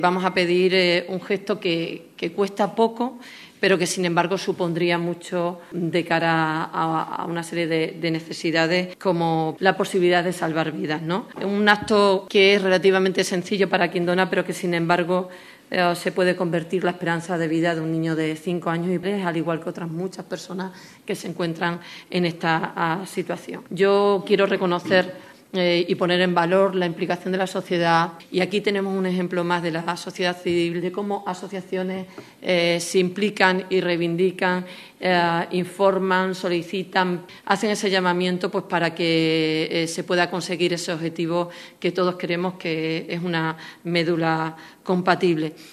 Vamos a pedir un gesto que cuesta poco, pero que, sin embargo, supondría mucho de cara a una serie de necesidades, como la posibilidad de salvar vidas, ¿no? Un acto que es relativamente sencillo para quien dona, pero que, sin embargo, se puede convertir la esperanza de vida de un niño de 5 años y 3, al igual que otras muchas personas que se encuentran en esta situación. Yo quiero reconocer y poner en valor la implicación de la sociedad. Y aquí tenemos un ejemplo más de la sociedad civil, de cómo asociaciones se implican y reivindican, informan, solicitan, hacen ese llamamiento pues para que se pueda conseguir ese objetivo que todos queremos, que es una médula compatible.